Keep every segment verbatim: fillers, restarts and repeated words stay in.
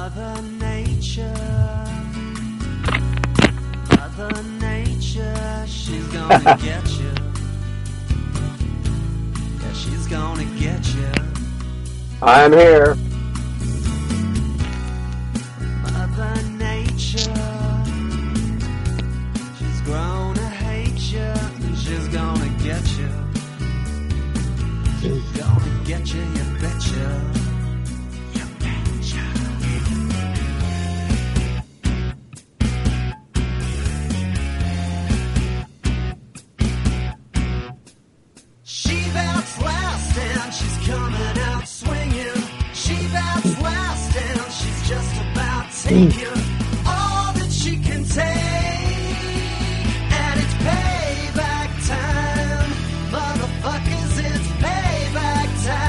Mother Nature, Mother Nature, she's gonna get you. Yeah, she's gonna get you. I'm here. Mother Nature, she's grown to hate you, and she's gonna get you. She's gonna get you, you betcha. You betcha. She bounced last and she's coming out swinging. She bounced last and she's just about taking all that she can take. And it's payback time. Motherfuckers, it's payback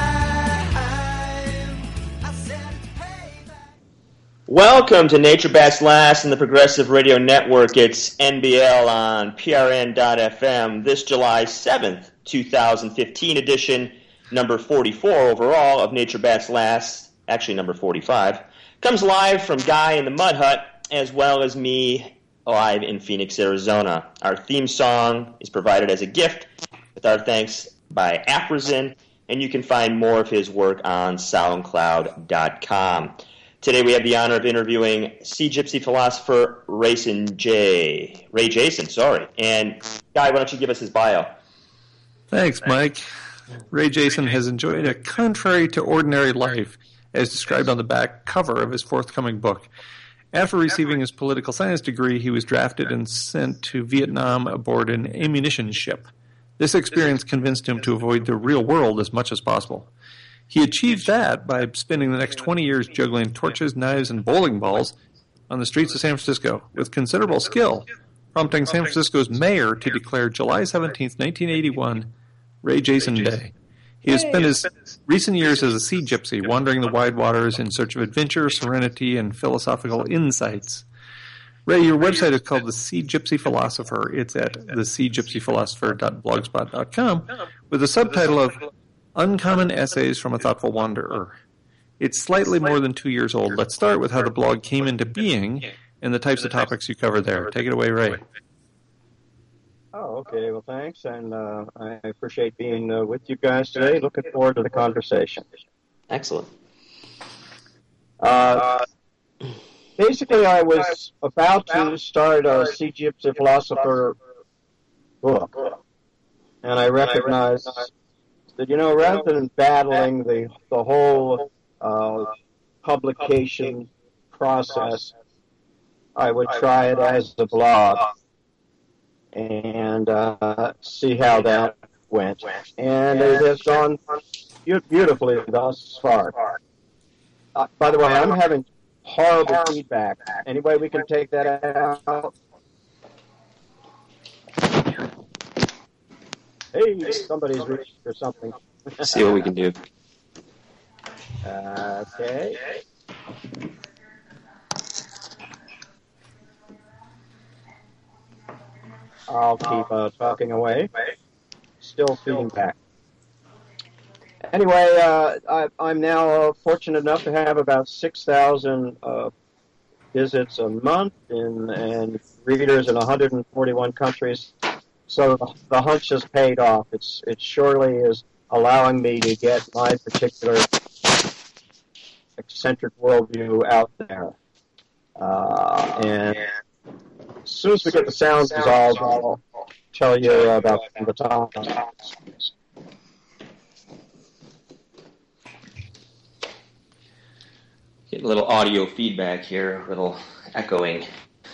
time. I said it's payback. Welcome to Nature Bats Last in the Progressive Radio Network. It's N B L on P R N dot F M. This July seventh, twenty fifteen edition, number forty-four overall of Nature Bats Last, actually number forty-five, comes live from Guy in the Mud Hut, as well as me live in Phoenix, Arizona. Our theme song is provided as a gift with our thanks by Afrazin, and you can find more of his work on soundcloud dot com. Today we have the honor of interviewing Sea Gypsy philosopher Rayson J. Ray Jason, sorry. And Guy, why don't you give us his bio? Thanks, Mike. Ray Jason has enjoyed a contrary to ordinary life, as described on the back cover of his forthcoming book. After receiving his political science degree, he was drafted and sent to Vietnam aboard an ammunition ship. This experience convinced him to avoid the real world as much as possible. He achieved that by spending the next twenty years juggling torches, knives, and bowling balls on the streets of San Francisco with considerable skill, prompting San Francisco's mayor to declare July seventeenth, nineteen eighty-one, Ray Jason Day. He has spent his recent years as a sea gypsy, wandering the wide waters in search of adventure, serenity, and philosophical insights. Ray, your website is called The Sea Gypsy Philosopher. It's at the sea gypsy philosopher dot blogspot dot com with a subtitle of Uncommon Essays from a Thoughtful Wanderer. It's slightly more than two years old. Let's start with how the blog came into being and the types of topics you cover there. Take it away, Ray. Oh, okay. Well, thanks, and uh, I appreciate being uh, with you guys today. Looking forward to the conversation. Excellent. Uh, basically, I was about to start a Sea Gypsy Philosopher book, and I recognized that, you know, rather than battling the the whole uh, publication process, I would try it as a blog and uh, see how that went. And it has gone beautifully thus far. Uh, by the way, I'm having horrible feedback. Any way we can take that out? Hey, somebody's reached for something. See what we can do. Uh, okay. I'll keep uh, talking away. Still feeding back. Anyway, uh, I, I'm now uh, fortunate enough to have about six thousand uh, visits a month in, and readers in one hundred forty-one countries. So the, the hunch has paid off. It's it surely is allowing me to get my particular eccentric worldview out there. Uh, and as soon as we get the sounds dissolved, I'll tell you about the topics. Get a little audio feedback here, a little echoing.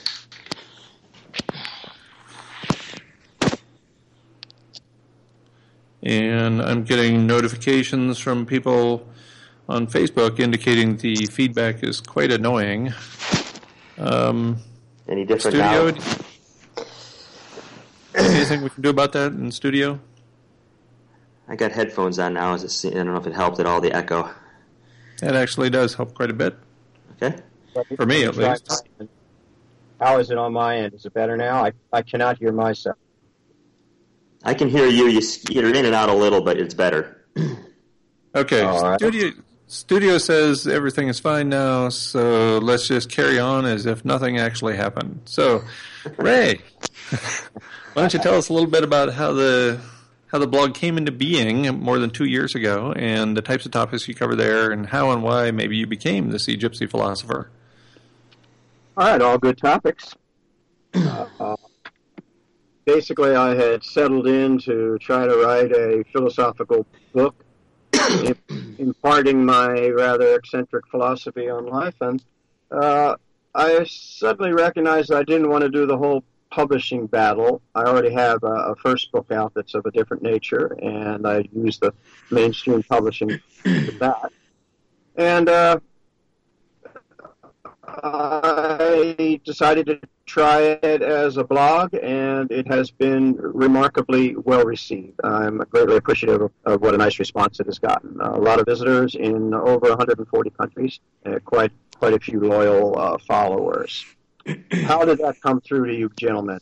And I'm getting notifications from people on Facebook indicating the feedback is quite annoying. Um, Any different studio, now? Anything we can do about that in studio? I got headphones on now. Is it, I don't know if it helped at all, the echo. That actually does help quite a bit. Okay. For me, at least. How is it on my end? Is it better now? I, I cannot hear myself. I can hear you. You skitter in and out a little, but it's better. Okay. All right. Studio studio says everything is fine now, so let's just carry on as if nothing actually happened. So, Ray, why don't you tell us a little bit about how the how the blog came into being more than two years ago, and the types of topics you cover there, and how and why maybe you became the Sea Gypsy philosopher. All right, all good topics. Uh, uh, basically, I had settled in to try to write a philosophical book imparting my rather eccentric philosophy on life, and uh, I suddenly recognized I didn't want to do the whole publishing battle. I already have a, a first book out that's of a different nature, and I use the mainstream publishing for that. And uh, I decided to try it as a blog, and it has been remarkably well received. I'm greatly appreciative of, of what a nice response it has gotten. Uh, a lot of visitors in over one hundred forty countries, uh, quite quite a few loyal uh, followers. How did that come through to you, gentlemen?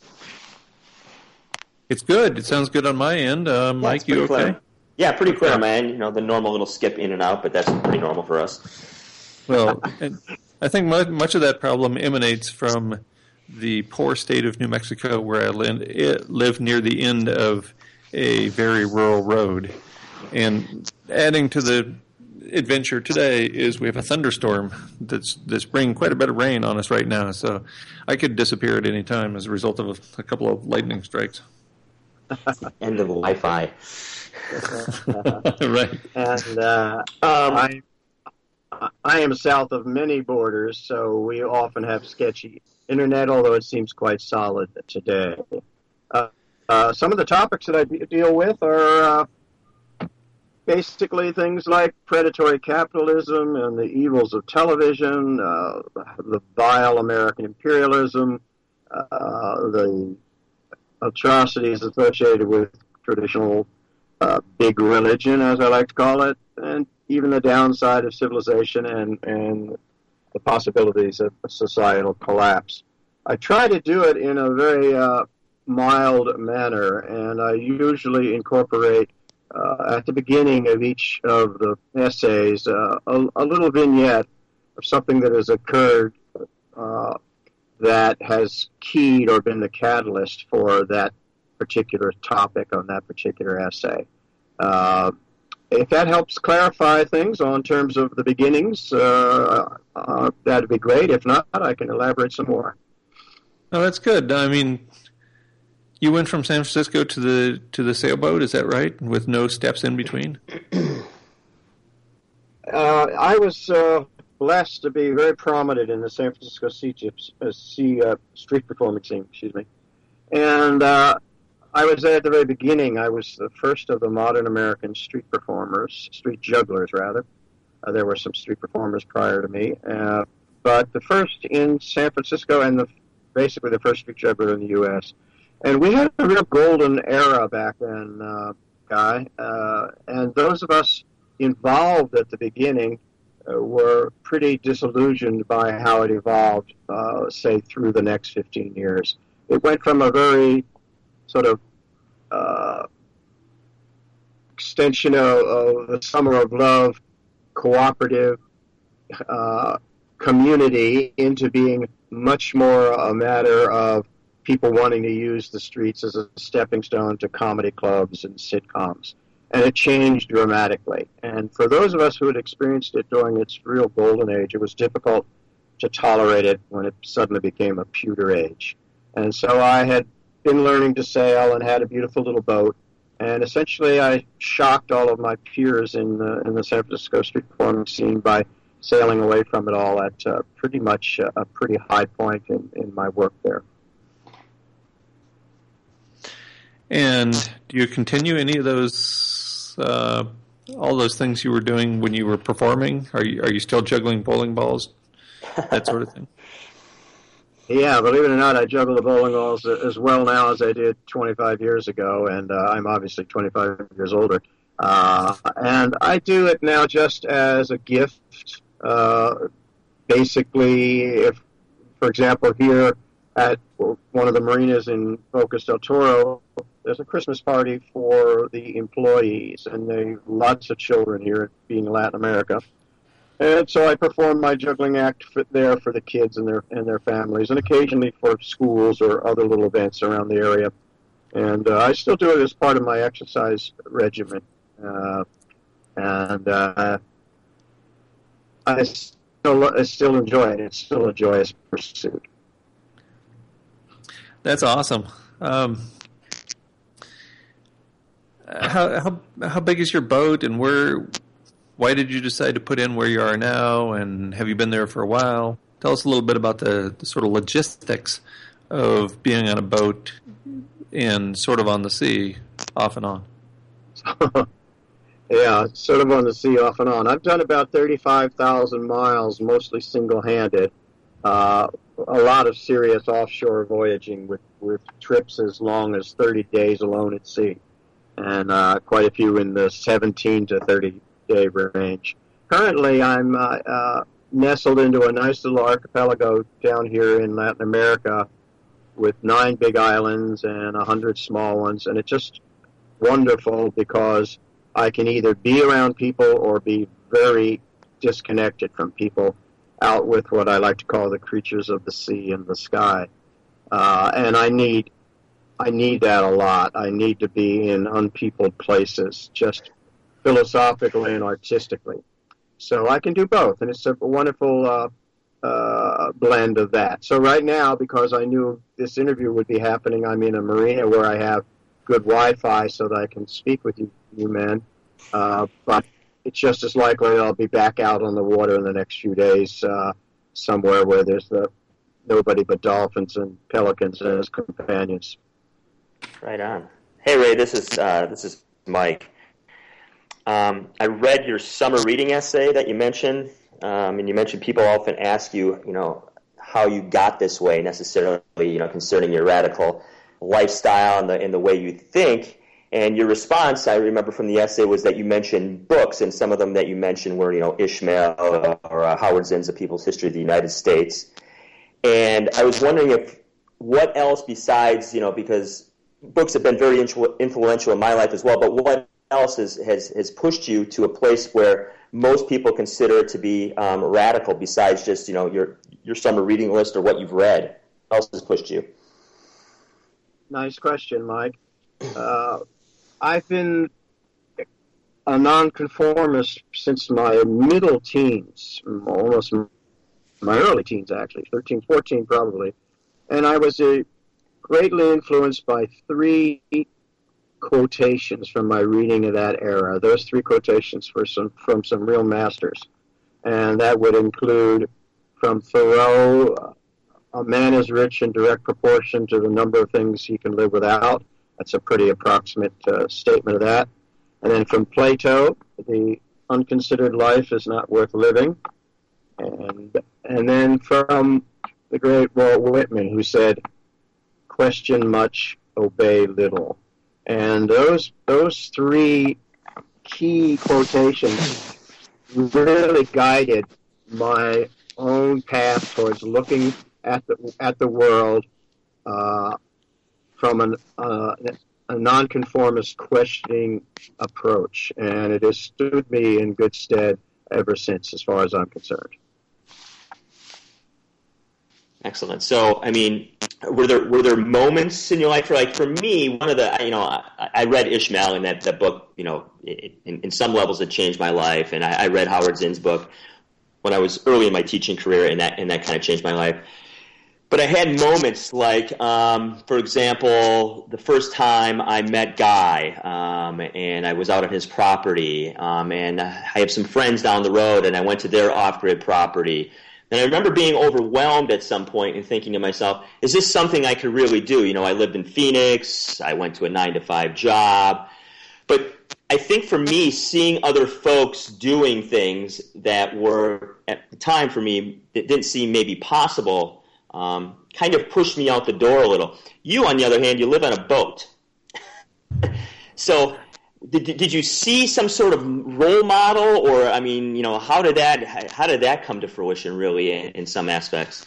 It's good. It sounds good on my end. Uh, Mike, you okay? Clear. Yeah, pretty clear on my end. You know, the normal little skip in and out, but that's pretty normal for us. Well, I think much of that problem emanates from the poor state of New Mexico, where I live near the end of a very rural road. And adding to the adventure today is we have a thunderstorm that's that's bringing quite a bit of rain on us right now. So I could disappear at any time as a result of a, a couple of lightning strikes. End of the Wi-Fi. Right. And uh, um, I, I am south of many borders, so we often have sketchy internet, although it seems quite solid today. Uh, uh, some of the topics that I de- deal with are uh, basically things like predatory capitalism and the evils of television, uh, the vile American imperialism, uh, the atrocities associated with traditional uh, big religion, as I like to call it, and even the downside of civilization and, and the possibilities of societal collapse. I try to do it in a very uh, mild manner, and I usually incorporate uh, at the beginning of each of the essays uh, a, a little vignette of something that has occurred uh, that has keyed or been the catalyst for that particular topic on that particular essay. Uh, if that helps clarify things on terms of the beginnings, uh, uh, that'd be great. If not, I can elaborate some more. Oh, that's good. I mean, you went from San Francisco to the to the sailboat, is that right? With no steps in between? Uh, I was uh, blessed to be very prominent in the San Francisco Sea Gyps, uh, sea uh, street performing scene. Excuse me, and uh, I was there at the very beginning. I was the first of the modern American street performers, street jugglers rather. Uh, there were some street performers prior to me, uh, but the first in San Francisco and the basically the first street juggler in the U S And we had a real golden era back then, uh, Guy. Uh, and those of us involved at the beginning uh, were pretty disillusioned by how it evolved, uh, say, through the next fifteen years. It went from a very sort of uh, extension of, of the Summer of Love cooperative uh, community into being much more a matter of people wanting to use the streets as a stepping stone to comedy clubs and sitcoms. And it changed dramatically. And for those of us who had experienced it during its real golden age, it was difficult to tolerate it when it suddenly became a pewter age. And so I had been learning to sail and had a beautiful little boat. And essentially I shocked all of my peers in the, in the San Francisco street performing scene by sailing away from it all at uh, pretty much uh, a pretty high point in, in my work there. And do you continue any of those, uh, all those things you were doing when you were performing? Are you are you still juggling bowling balls, that sort of thing? Yeah, believe it or not, I juggle the bowling balls as well now as I did twenty-five years ago, and uh, I'm obviously twenty-five years older. Uh, and I do it now just as a gift. Uh, basically, if, for example, here at one of the marinas in Bocas del Toro, there's a Christmas party for the employees, and there are lots of children here, being Latin America. And so I perform my juggling act for, there for the kids and their and their families, and occasionally for schools or other little events around the area. And uh, I still do it as part of my exercise regimen. Uh, and uh, I still, I still enjoy it. It's still a joyous pursuit. That's awesome. Um, how how how big is your boat, and where? Why did you decide to put in where you are now, and have you been there for a while? Tell us a little bit about the, the sort of logistics of being on a boat and sort of on the sea, off and on. Yeah, sort of on the sea, off and on. I've done about thirty-five thousand miles, mostly single-handed. Uh, a lot of serious offshore voyaging with, with trips as long as thirty days alone at sea, and uh, quite a few in the seventeen to thirty day range. Currently, I'm uh, uh, nestled into a nice little archipelago down here in Latin America with nine big islands and a hundred small ones, and it's just wonderful because I can either be around people or be very disconnected from people, out with what I like to call the creatures of the sea and the sky. Uh, and I need, I need that a lot. I need to be in unpeopled places, just philosophically and artistically. So I can do both, and it's a wonderful uh, uh, blend of that. So right now, because I knew this interview would be happening, I'm in a marina where I have good Wi-Fi so that I can speak with you, you men. Uh, but it's just as likely I'll be back out on the water in the next few days, uh, somewhere where there's the, nobody but dolphins and pelicans as companions. Right on. Hey, Ray, this is uh, this is Mike. Um, I read your summer reading essay that you mentioned, um, and you mentioned people often ask you, you know, how you got this way necessarily, you know, concerning your radical lifestyle and the, and the way you think. And your response, I remember from the essay, was that you mentioned books, and some of them that you mentioned were, you know, Ishmael or, or uh, Howard Zinn's A People's History of the United States. And I was wondering if what else besides, you know, because books have been very influ- influential in my life as well, but what else has, has, has pushed you to a place where most people consider it to be um, radical besides just, you know, your your summer reading list or what you've read? What else has pushed you? Nice question, Mike. Uh, I've been a nonconformist since my middle teens, almost my early teens, actually, thirteen, fourteen probably. And I was uh, greatly influenced by three quotations from my reading of that era. Those three quotations were some, from some real masters. And that would include from Thoreau, a man is rich in direct proportion to the number of things he can live without. That's a pretty approximate uh, statement of that. And then from Plato, the unconsidered life is not worth living. And and then from the great Walt Whitman, who said, question much, obey little. And those those three key quotations really guided my own path towards looking at the at the world uh, from an, uh, a nonconformist questioning approach, and it has stood me in good stead ever since, as far as I'm concerned. Excellent. So, I mean, were there were there moments in your life, like for me, one of the, you know, I, I read Ishmael, and that, that book, you know, it, in, in some levels it changed my life, and I, I read Howard Zinn's book when I was early in my teaching career, and that and that kind of changed my life. But I had moments like, um, for example, the first time I met Guy, um, and I was out on his property, um, and I have some friends down the road, and I went to their off-grid property. And I remember being overwhelmed at some point and thinking to myself, is this something I could really do? You know, I lived in Phoenix, I went to a nine to five job, but I think for me, seeing other folks doing things that were, at the time for me, that didn't seem maybe possible, um, kind of pushed me out the door a little. You, on the other hand, you live on a boat. So did, did you see some sort of role model, or, I mean, you know, how did that, how did that come to fruition really in, in some aspects?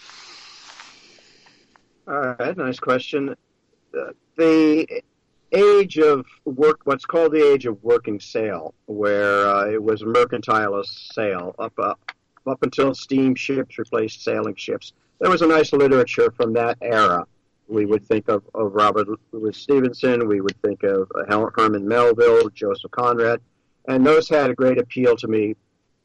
All right, nice question. Uh, the age of work, what's called the age of working sail, where uh, it was a mercantilist sail up uh, up until steamships replaced sailing ships. There was a nice literature from that era. We would think of, of Robert Louis Stevenson. We would think of uh, Herman Melville, Joseph Conrad. And those had a great appeal to me.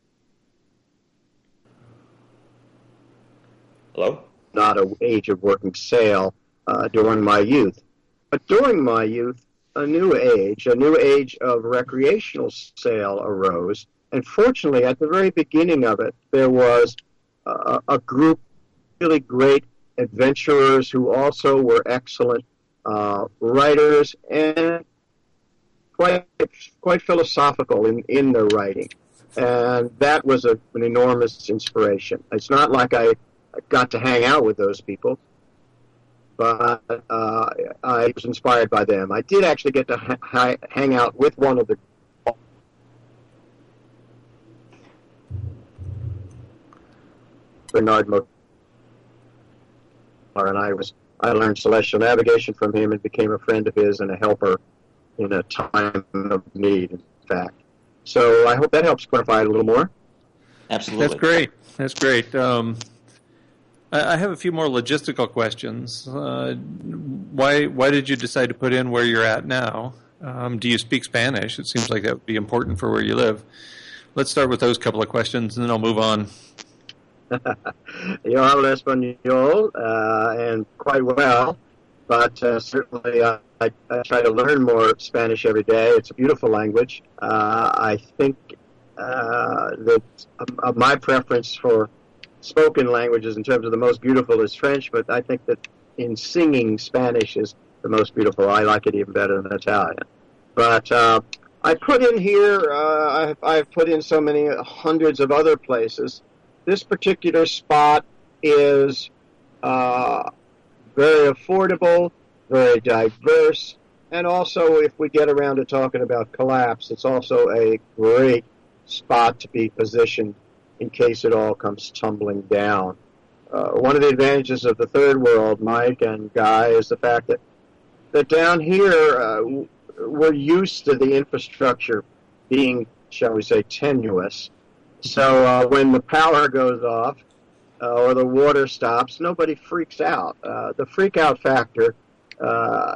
Hello? Not an age of working sail uh, during my youth. But during my youth, a new age, a new age of recreational sail arose. And fortunately, at the very beginning of it, there was a, a group of really great adventurers who also were excellent uh, writers and quite quite philosophical in, in their writing. And that was a, an enormous inspiration. It's not like I got to hang out with those people, but uh, I was inspired by them. I did actually get to ha- hang out with one of the Bernard Motar, and I was I learned celestial navigation from him and became a friend of his and a helper in a time of need, in fact. So I hope that helps clarify it a little more. Absolutely. That's great. That's great. Um, I, I have a few more logistical questions. Uh, why why did you decide to put in where you're at now? Um, do you speak Spanish? It seems like that would be important for where you live. Let's start with those couple of questions, and then I'll move on. Yo hablo español, uh, and quite well, but uh, certainly uh, I, I try to learn more Spanish every day. It's a beautiful language. Uh, I think uh, that uh, my preference for spoken languages in terms of the most beautiful is French, but I think that in singing, Spanish is the most beautiful. I like it even better than Italian. But uh, I put in here, uh, I've, I've put in so many hundreds of other places. This particular spot is uh, very affordable, very diverse, and also if we get around to talking about collapse, it's also a great spot to be positioned in case it all comes tumbling down. Uh, one of the advantages of the third world, Mike and Guy, is the fact that, that down here uh, we're used to the infrastructure being, shall we say, tenuous. So uh, when the power goes off uh, or the water stops, nobody freaks out. Uh, the freak out factor uh,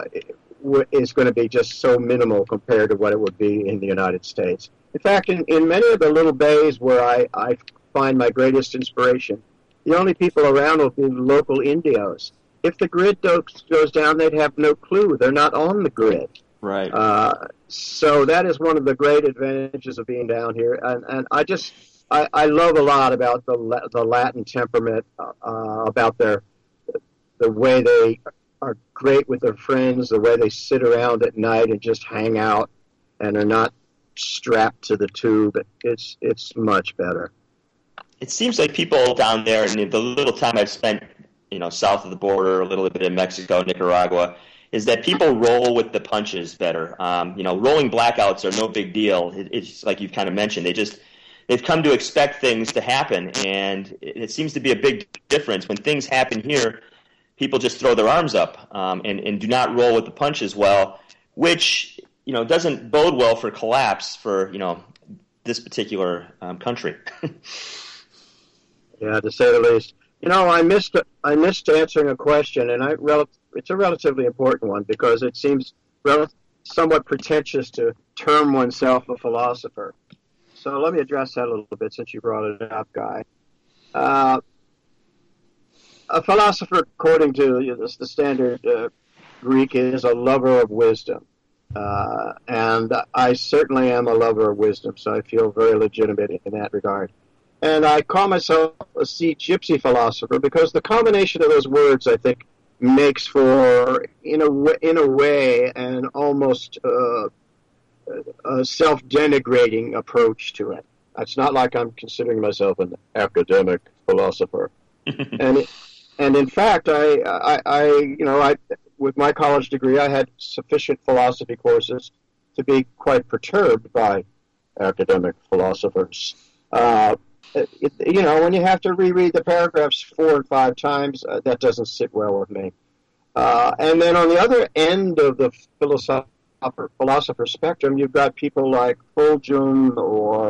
is going to be just so minimal compared to what it would be in the United States. In fact, in, in many of the little bays where I, I find my greatest inspiration, the only people around will be local Indios. If the grid goes down, they'd have no clue. They're not on the grid. Right. Uh, so that is one of the great advantages of being down here. And, and I just... I, I love a lot about the the Latin temperament, uh, about their the way they are great with their friends, the way they sit around at night and just hang out, and are not strapped to the tube. It's it's much better. It seems like people down there, and the little time I've spent, you know, south of the border, a little bit in Mexico, Nicaragua, is that people roll with the punches better. Um, you know, rolling blackouts are no big deal. It, it's like you've kind of mentioned. They just They've come to expect things to happen, and it seems to be a big difference. When things happen here, people just throw their arms up um, and, and do not roll with the punches well, which, you know, doesn't bode well for collapse for, you know, this particular um, country. Yeah, to say the least. You know, I missed I missed answering a question, and I rel- it's a relatively important one because it seems rel- somewhat pretentious to term oneself a philosopher. So let me address that a little bit since you brought it up, Guy. Uh, a philosopher, according to you know, the standard uh, Greek, is a lover of wisdom. Uh, and I certainly am a lover of wisdom, so I feel very legitimate in that regard. And I call myself a sea gypsy philosopher because the combination of those words, I think, makes for, in a, w- in a way, an almost... Uh, a self-denigrating approach to it. It's not like I'm considering myself an academic philosopher. and it, and in fact, I, I, I, you know, I with my college degree, I had sufficient philosophy courses to be quite perturbed by academic philosophers. Uh, it, you know, when you have to reread the paragraphs four and five times, uh, that doesn't sit well with me. Uh, and then on the other end of the philosophy philosopher spectrum, you've got people like Fulghum or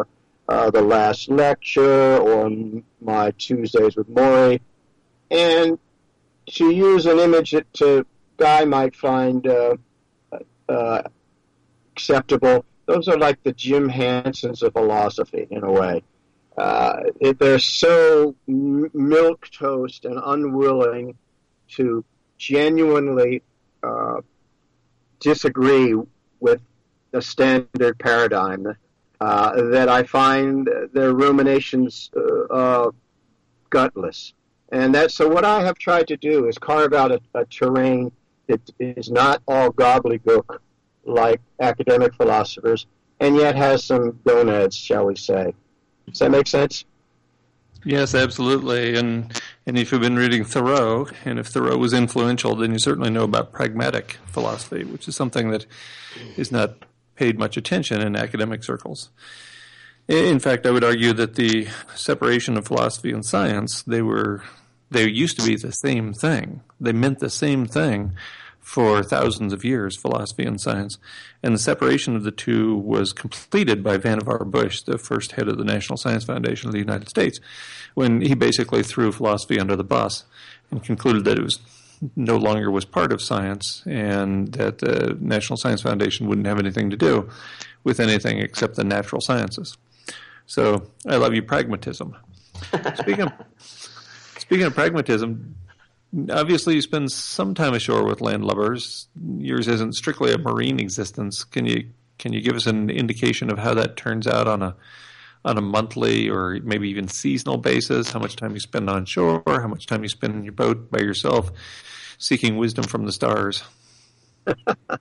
uh, The Last Lecture or my Tuesdays with Maury. And to use an image that a guy might find uh, uh, acceptable, those are like the Jim Hansons of philosophy, in a way. Uh, it, they're so milquetoast and unwilling to genuinely uh, disagree with the standard paradigm uh, that I find their ruminations uh, uh, gutless. And that's so. What I have tried to do is carve out a, a terrain that is not all gobbledygook like academic philosophers, and yet has some gonads, shall we say. Does that make sense? Yes, absolutely. And and if you've been reading Thoreau, and if Thoreau was influential, then you certainly know about pragmatic philosophy, which is something that is not paid much attention in academic circles. In fact, I would argue that the separation of philosophy and science, they were they used to be the same thing. They meant the same thing for thousands of years, philosophy and science. And the separation of the two was completed by Vannevar Bush, the first head of the National Science Foundation of the United States, when he basically threw philosophy under the bus and concluded that it was no longer was part of science and that the National Science Foundation wouldn't have anything to do with anything except the natural sciences. So I love you, pragmatism. Speaking of, speaking of pragmatism, obviously you spend some time ashore with landlubbers. Yours isn't strictly a marine existence. Can you can you give us an indication of how that turns out on a on a monthly or maybe even seasonal basis? How much time you spend on shore? How much time you spend in your boat by yourself, seeking wisdom from the stars? uh,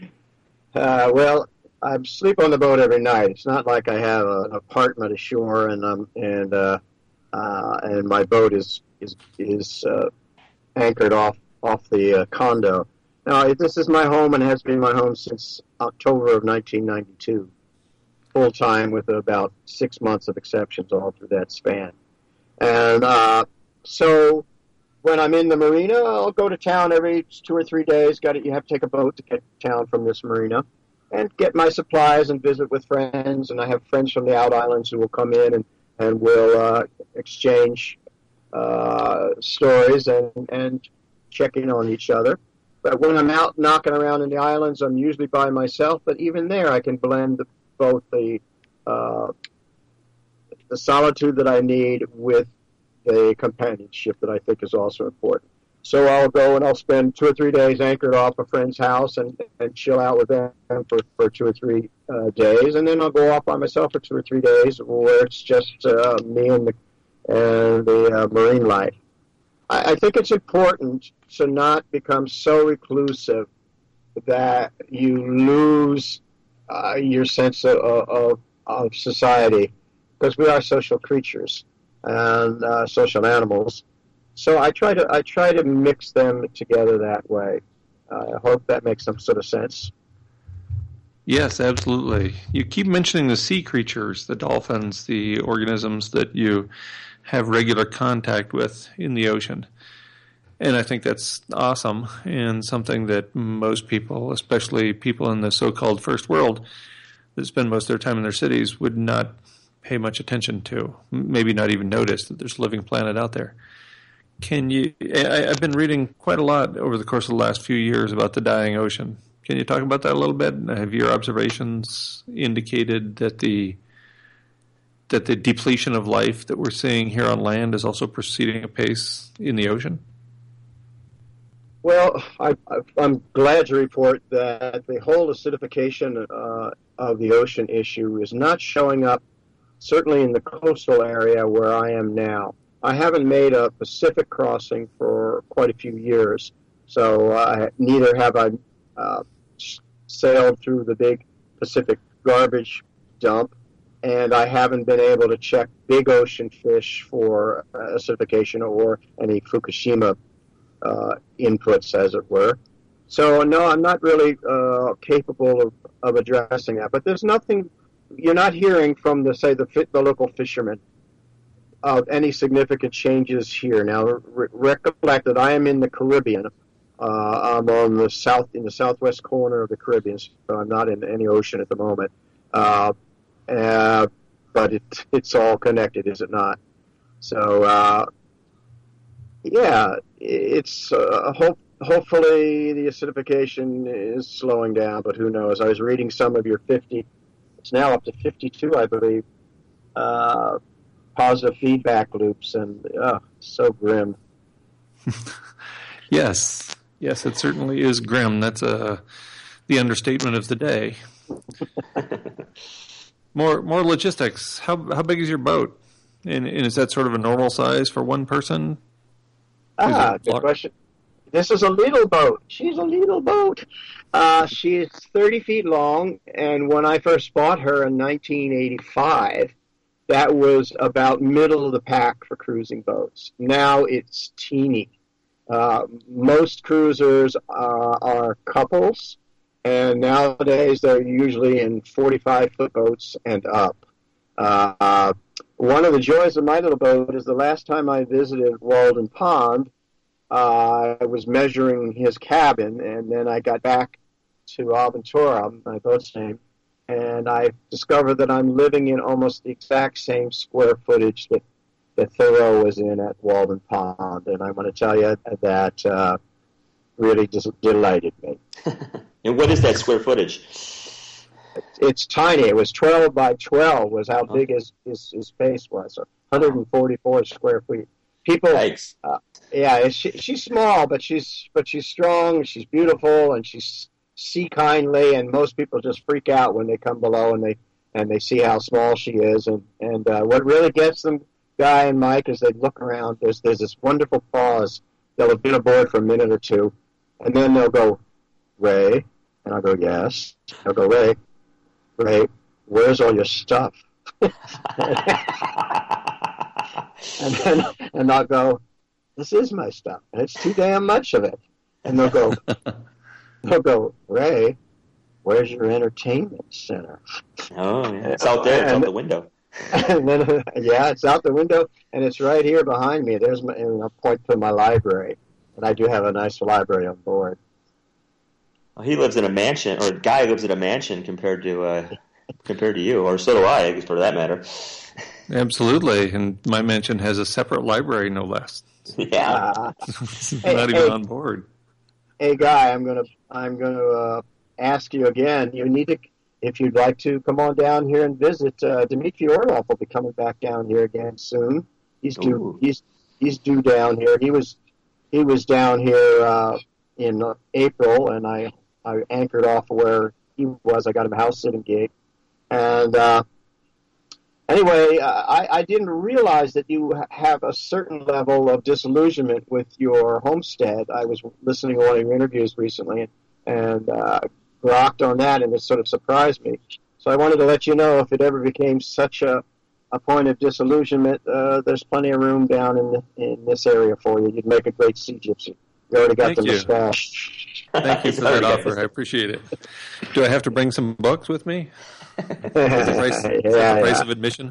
well, I sleep on the boat every night. It's not like I have a, an apartment ashore and um and uh, uh, and my boat is is is. Uh, anchored off off the uh, condo. Now, this is my home and has been my home since October of nineteen ninety-two, full time with about six months of exceptions all through that span. And uh, so when I'm in the marina, I'll go to town every two or three days. Got it. You have to take a boat to get to town from this marina and get my supplies and visit with friends. And I have friends from the out islands who will come in and, and will uh, exchange Uh, stories and, and checking on each other. But when I'm out knocking around in the islands, I'm usually by myself. But even there, I can blend both the uh, the solitude that I need with the companionship that I think is also important. So I'll go and I'll spend two or three days anchored off a friend's house and, and chill out with them for, for two or three uh, days. And then I'll go off by myself for two or three days where it's just uh, me and the and the uh, marine life. I, I think it's important to not become so reclusive that you lose uh, your sense of, of, of society, because we are social creatures and uh, social animals. So I try to I try to mix them together that way. Uh, I hope that makes some sort of sense. Yes, absolutely. You keep mentioning the sea creatures, the dolphins, the organisms that you have regular contact with in the ocean. And I think that's awesome and something that most people, especially people in the so-called first world that spend most of their time in their cities, would not pay much attention to, maybe not even notice that there's a living planet out there. Can you, I, I've been reading quite a lot over the course of the last few years about the dying ocean. Can you talk about that a little bit? Have your observations indicated that the that the depletion of life that we're seeing here on land is also proceeding apace in the ocean? Well, I, I'm glad to report that the whole acidification uh, of the ocean issue is not showing up, certainly in the coastal area where I am now. I haven't made a Pacific crossing for quite a few years, so uh, neither have I uh, sailed through the big Pacific garbage dump, and I haven't been able to check big ocean fish for uh, acidification or any Fukushima uh, inputs, as it were. So, no, I'm not really uh, capable of, of addressing that. But there's nothing, you're not hearing from, the say, the, the local fishermen of any significant changes here. Now, re- recollect that I am in the Caribbean. Uh, I'm on the south, in the southwest corner of the Caribbean, so I'm not in any ocean at the moment. Uh, Uh, but it, it's all connected, is it not? So, uh, yeah, it's uh, hope, hopefully the acidification is slowing down, but who knows? I was reading some of your fifty, it's now up to fifty-two, I believe, uh, positive feedback loops, and oh, so grim. Yes, yes, it certainly is grim. That's uh, the understatement of the day. More more logistics. How how big is your boat? And, and is that sort of a normal size for one person? Ah, good question. This is a little boat. She's a little boat. Uh, she's thirty feet long, and when I first bought her in nineteen eighty-five, that was about middle of the pack for cruising boats. Now it's teeny. Uh, most cruisers uh, are couples, and nowadays they're usually in forty-five foot boats and up. Uh, one of the joys of my little boat is the last time I visited Walden Pond, uh, I was measuring his cabin, and then I got back to Aventura, my boat's name, and I discovered that I'm living in almost the exact same square footage that, that Thoreau was in at Walden Pond, and I want to tell you that uh, really just delighted me. And what is that square footage? It's tiny. It was twelve by twelve was how big his, his, his space was, so one hundred forty-four square feet. People, Nice. uh, yeah, she, she's small, but she's but she's strong, she's beautiful, and she's sea kindly, and most people just freak out when they come below and they and they see how small she is. And, and uh, what really gets them, Guy and Mike, is they look around. There's, there's this wonderful pause. They'll have been aboard for a minute or two, and then they'll go, Ray? And I'll go, yes. They'll go, Ray, Ray, where's all your stuff? and then and I'll go, this is my stuff, and it's too damn much of it. And they'll go, they'll go, Ray, where's your entertainment center? Oh, yeah. It's out there. It's and, out the window. And then, yeah, it's out the window, and it's right here behind me. There's my, and I'll point to my library, and I do have a nice library on board. Well, he lives in a mansion, or a guy lives in a mansion compared to uh, compared to you, or so do I, I guess, for that matter. Absolutely, and my mansion has a separate library, no less. Yeah, Uh, It's Hey, not even hey. on board. hey, Guy, I'm gonna I'm gonna uh, ask you again. You need to, if you'd like to, come on down here and visit. Uh, Dmitry Orlov will be coming back down here again soon. He's due. Ooh. He's he's due down here. He was he was down here uh, in uh, April, and I I anchored off where he was. I got him a house sitting gig, and uh, anyway, I I didn't realize that you ha- have a certain level of disillusionment with your homestead. I was listening to one of your interviews recently, and uh, rocked on that, and it sort of surprised me. So I wanted to let you know, if it ever became such a, a point of disillusionment, uh, there's plenty of room down in the, in this area for you. You'd make a great sea gypsy. You already got Thank the you. mustache. Thank you for that offer. I appreciate it. Do I have to bring some books with me? Is the price, is that Yeah, the price yeah. of admission?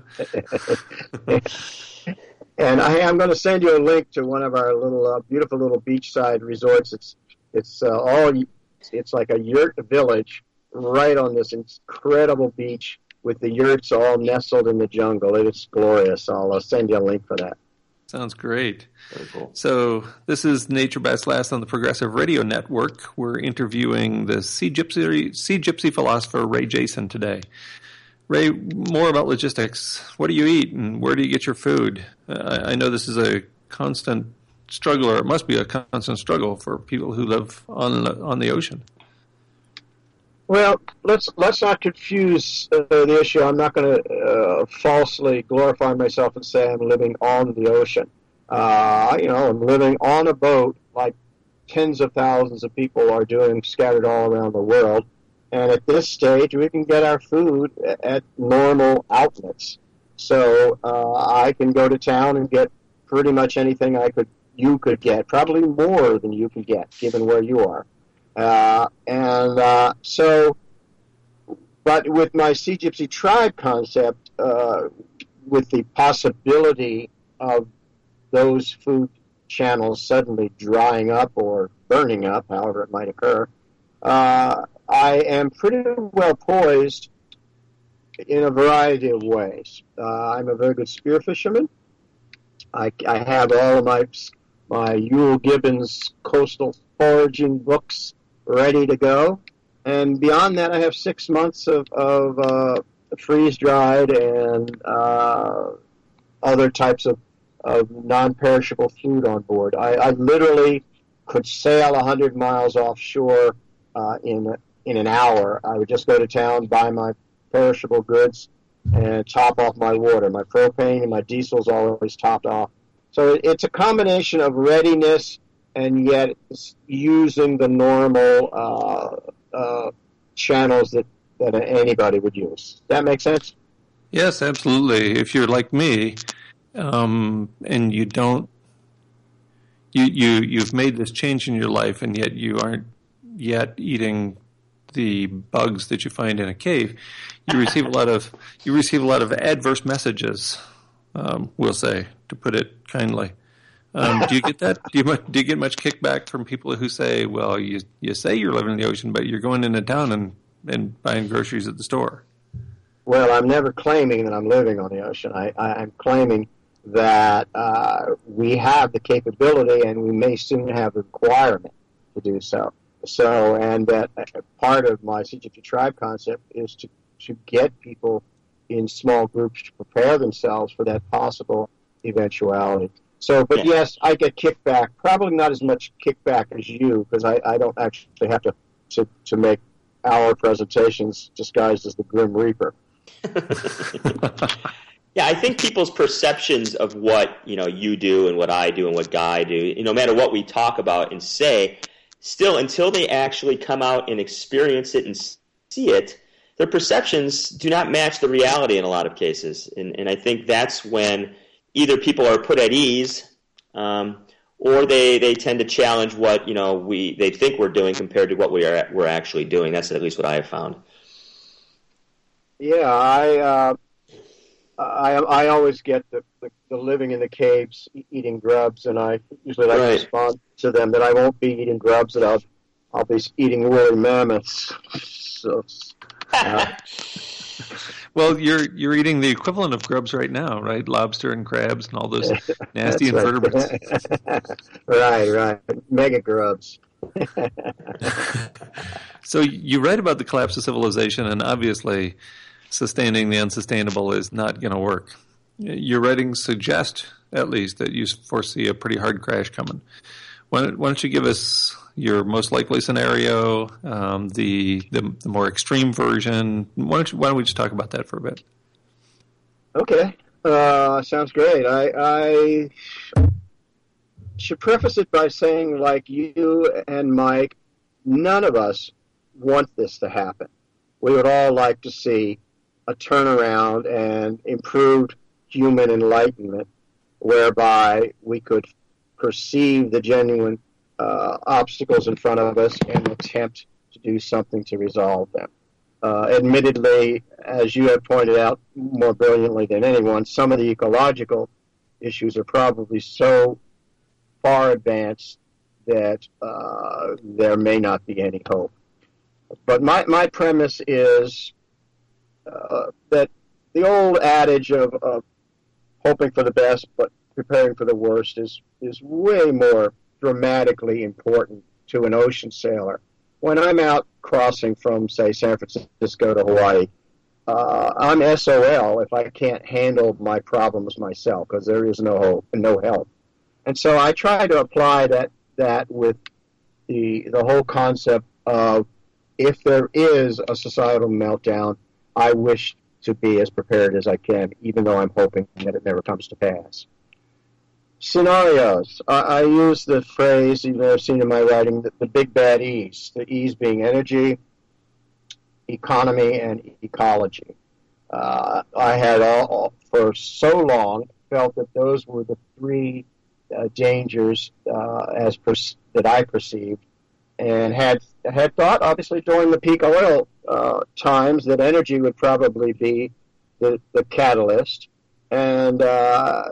And I am going to send you a link to one of our little uh, beautiful little beachside resorts. It's it's uh, all it's like a yurt village right on this incredible beach with the yurts all nestled in the jungle. It is glorious. I'll uh, send you a link for that. Sounds great. very cool. So this is Nature Best Last on the Progressive Radio Network. We're interviewing the sea gypsy, sea gypsy philosopher Ray Jason today. Ray, more about logistics. What do you eat, and where do you get your food? Uh, I know this is a constant struggle, or it must be a constant struggle for people who live on the, on the ocean. Well, let's let's not confuse uh, the issue. I'm not going to uh, falsely glorify myself and say I'm living on the ocean. Uh, you know, I'm living on a boat like tens of thousands of people are doing, scattered all around the world. And at this stage, we can get our food at normal outlets. So uh, I can go to town and get pretty much anything I could, you could get, probably more than you can get, given where you are. Uh, and uh, so, but with my Sea Gypsy Tribe concept, uh, with the possibility of those food channels suddenly drying up or burning up, however it might occur, uh, I am pretty well poised in a variety of ways. Uh, I'm a very good spear fisherman. I, I have all of my my Yule Gibbons coastal foraging books ready to go. And beyond that, I have six months of, of uh, freeze-dried and uh, other types of, of non-perishable food on board. I, I literally could sail one hundred miles offshore uh, in in an hour. I would just go to town, buy my perishable goods, and top off my water. My propane and my diesel's always topped off. So it's a combination of readiness and yet using the normal uh, uh, channels that, that anybody would use. Does that make sense? Yes, absolutely. If you're like me, um, and you don't, you, you, you've made this change in your life, and yet you aren't yet eating the bugs that you find in a cave, you receive a lot of, you receive a lot of adverse messages, um, we'll say, to put it kindly. Um, do you get that? Do you, do you get much kickback from people who say, well, you you say you're living in the ocean, but you're going into town and, and buying groceries at the store? Well, I'm never claiming that I'm living on the ocean. I, I, I'm claiming that uh, we have the capability and we may soon have the requirement to do so. So, and that part of my C G P Tribe concept is to, to get people in small groups to prepare themselves for that possible eventuality. So, but yeah. yes, I get kickback. Probably not as much kickback as you, because I, I don't actually have to, to, to make our presentations disguised as the Grim Reaper. Yeah, I think people's perceptions of what, you know, you do and what I do and what Guy do, you know, no matter what we talk about and say, still, until they actually come out and experience it and see it, their perceptions do not match the reality in a lot of cases. And, and I think that's when either people are put at ease, um, or they, they tend to challenge what, you know, we they think we're doing compared to what we are we're actually doing. That's at least what I have found. Yeah, I uh, I I always get the, the, the living in the caves, eating grubs, and I usually like right. to respond to them that I won't be eating grubs, that I'll I'll be eating woolly mammoths. So. Uh, Well, you're you're eating the equivalent of grubs right now, right? Lobster and crabs and all those nasty invertebrates. Right, right. Mega grubs. So you write about the collapse of civilization, and obviously sustaining the unsustainable is not going to work. Your writings suggest, at least, that you foresee a pretty hard crash coming. Why don't, why don't you give us your most likely scenario, um, the, the the more extreme version? Why don't, you, why don't we just talk about that for a bit? Okay, uh, sounds great. I, I should preface it by saying, like you and Mike, none of us want this to happen. We would all like to see a turnaround and improved human enlightenment, whereby we could perceive the genuine uh, obstacles in front of us and attempt to do something to resolve them. Uh, admittedly, as you have pointed out more brilliantly than anyone, some of the ecological issues are probably so far advanced that uh, there may not be any hope. But my, my premise is uh, that the old adage of, of hoping for the best but preparing for the worst is, is way more dramatically important to an ocean sailor. When I'm out crossing from, say, San Francisco to Hawaii, uh, I'm S O L if I can't handle my problems myself, because there is no hope and no help. And so I try to apply that that with the the whole concept of, if there is a societal meltdown, I wish to be as prepared as I can, even though I'm hoping that it never comes to pass. Scenarios. I, I use the phrase, you may have seen in my writing, the, the big bad E's, the E's being energy, economy, and ecology. Uh, I had all, all, for so long, felt that those were the three uh, dangers uh, as per, that I perceived, and had had thought, obviously, during the peak oil uh, times, that energy would probably be the, the catalyst. And uh,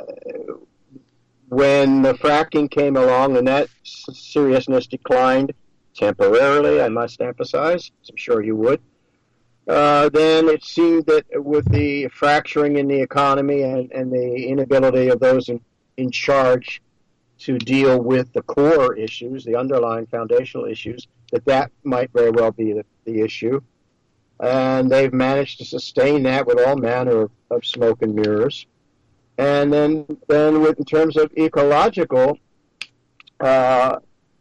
when the fracking came along and that seriousness declined temporarily, I must emphasize, as I'm sure you would, Uh, then it seemed that with the fracturing in the economy and, and the inability of those in, in charge to deal with the core issues, the underlying foundational issues, that that might very well be the, the issue. And they've managed to sustain that with all manner of, of smoke and mirrors. And then, then with, in terms of ecological, uh,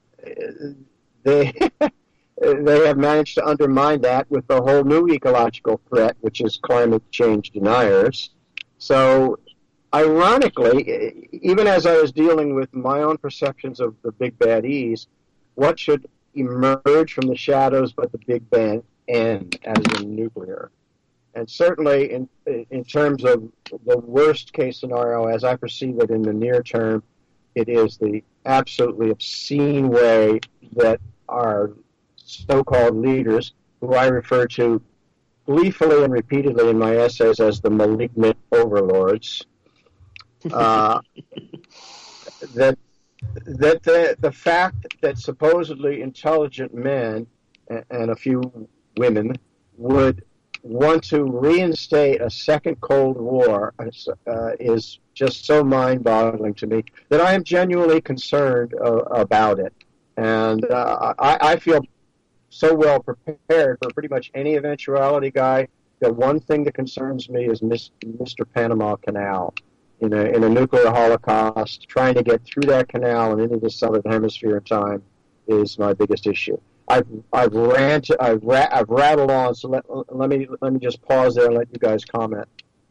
they they have managed to undermine that with the whole new ecological threat, which is climate change deniers. So, ironically, even as I was dealing with my own perceptions of the big bad E's, what should emerge from the shadows but the big bad end, as in nuclear? And certainly, in in terms of the worst case scenario, as I perceive it in the near term, it is the absolutely obscene way that our so-called leaders, who I refer to gleefully and repeatedly in my essays as the malignant overlords, uh, that that the the fact that supposedly intelligent men and, and a few women would want to reinstate a second Cold War uh, is just so mind-boggling to me that I am genuinely concerned uh, about it. And uh, I, I feel so well prepared for pretty much any eventuality, Guy. The one thing that concerns me is Mister Panama Canal. In a, in a nuclear holocaust, trying to get through that canal and into the southern hemisphere in time is my biggest issue. I've I've ranted, I've, ra- I've rattled on, so let let me let me just pause there and let you guys comment.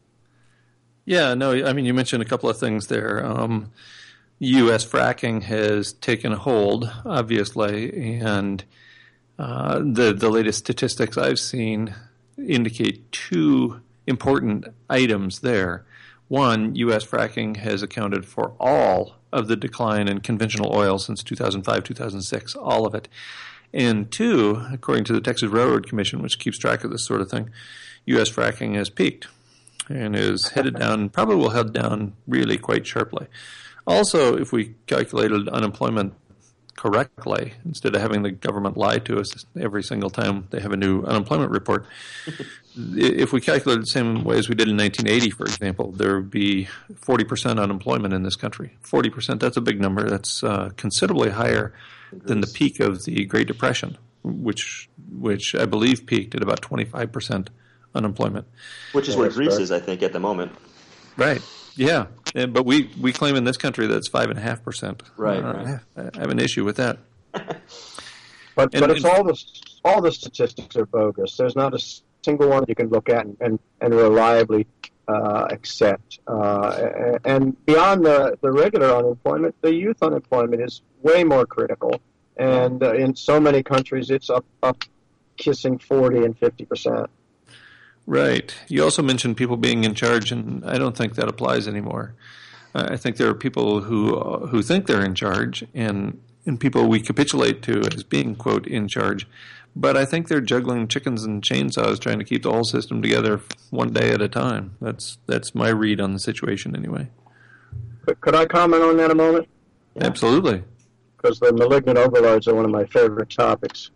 Yeah, no, I mean, you mentioned a couple of things there. Um, U S fracking has taken hold, obviously, and uh, the the latest statistics I've seen indicate two important items there. One, U S fracking has accounted for all of the decline in conventional oil since two thousand five, two thousand six, all of it. And two, according to the Texas Railroad Commission, which keeps track of this sort of thing, U S fracking has peaked and is headed down, probably will head down really quite sharply. Also, if we calculated unemployment correctly, instead of having the government lie to us every single time they have a new unemployment report, if we calculated the same way as we did in nineteen eighty, for example, there would be forty percent unemployment in this country. forty percent, that's a big number. That's uh, considerably higher than the peak of the Great Depression, which which I believe peaked at about twenty-five percent unemployment. Which is where Greece is, I think, at the moment. Right. Yeah. And, but we, we claim in this country that it's five point five percent. Right. Uh, right. I have an issue with that. But And- but it's and- all the all the statistics are bogus. There's not a single one you can look at and and, and reliably uh, accept. Uh, and beyond the, the regular unemployment, the youth unemployment is way more critical. And uh, in so many countries, it's up up kissing forty and fifty percent. Right. You also mentioned people being in charge, and I don't think that applies anymore. Uh, I think there are people who uh, who think they're in charge, and and people we capitulate to as being, quote, in charge. But I think they're juggling chickens and chainsaws, trying to keep the whole system together one day at a time. That's that's my read on the situation, anyway. Could, could I comment on that a moment? Yeah. Absolutely. Because the malignant overlords are one of my favorite topics.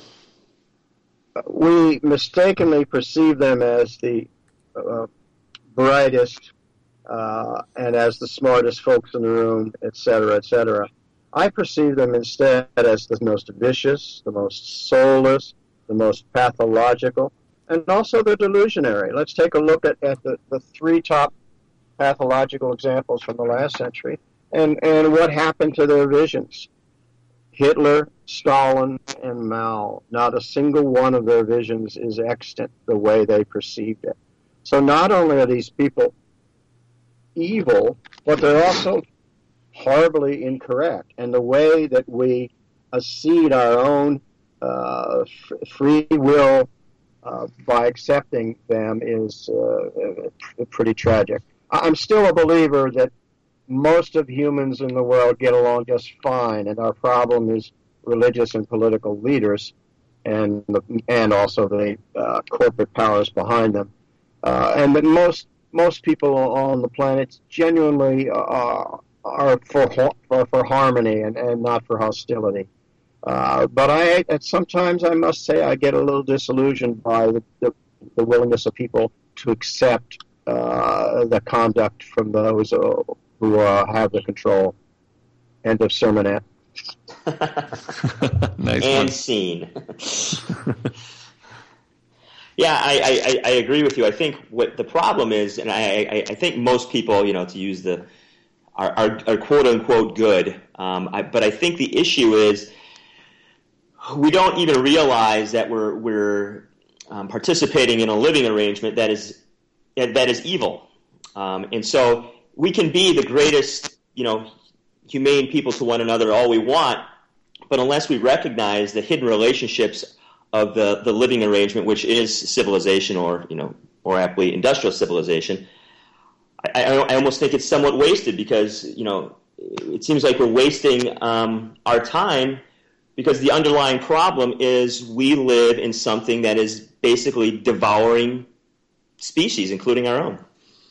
We mistakenly perceive them as the uh, brightest uh, and as the smartest folks in the room, et cetera, et cetera. I perceive them instead as the most vicious, the most soulless, the most pathological, and also the delusionary. Let's take a look at, at the, the three top pathological examples from the last century and, and what happened to their visions. Hitler, Stalin, and Mao, not a single one of their visions is extant the way they perceived it. So not only are these people evil, but they're also horribly incorrect. And the way that we accede our own uh, f- free will uh, by accepting them is uh, pretty tragic. I'm still a believer that most of humans in the world get along just fine, and our problem is religious and political leaders, and the, and also the uh, corporate powers behind them, uh, and that most most people on the planet genuinely uh, are for, for for harmony and, and not for hostility. Uh, but I, at sometimes I must say, I get a little disillusioned by the, the, the willingness of people to accept uh, the conduct from those uh, who uh, have the control. End of sermonette. Nice and one. Scene. Yeah, I, I, I agree with you. I think what the problem is, and I, I, I think most people, you know, to use the are, are, are quote unquote good, um, I, but I think the issue is we don't even realize that we're we're um, participating in a living arrangement that is that is evil, um, and so we can be the greatest, you know, humane people to one another all we want, but unless we recognize the hidden relationships of the, the living arrangement, which is civilization, or you know, more aptly, industrial civilization, I, I, I almost think it's somewhat wasted, because you know it seems like we're wasting um, our time, because the underlying problem is we live in something that is basically devouring species, including our own.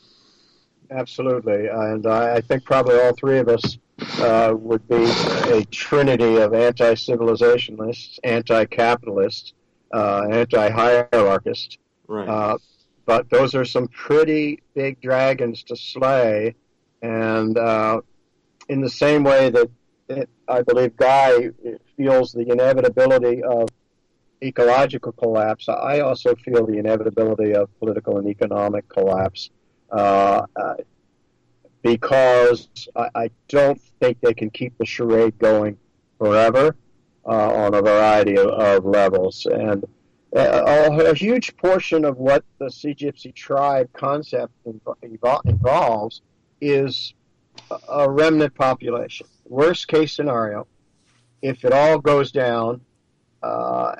Absolutely, and I, I think probably all three of us uh, would be a trinity of anti-civilizationalists, anti-capitalists, uh, anti-hierarchists. Right. Uh, but those are some pretty big dragons to slay, and uh, in the same way that it, I believe Guy feels the inevitability of ecological collapse, I also feel the inevitability of political and economic collapse. Uh, uh, because I, I don't think they can keep the charade going forever uh, on a variety of, of levels. And uh, a, a huge portion of what the Sea Gypsy tribe concept invo- involves is a remnant population. Worst case scenario, if it all goes down, uh,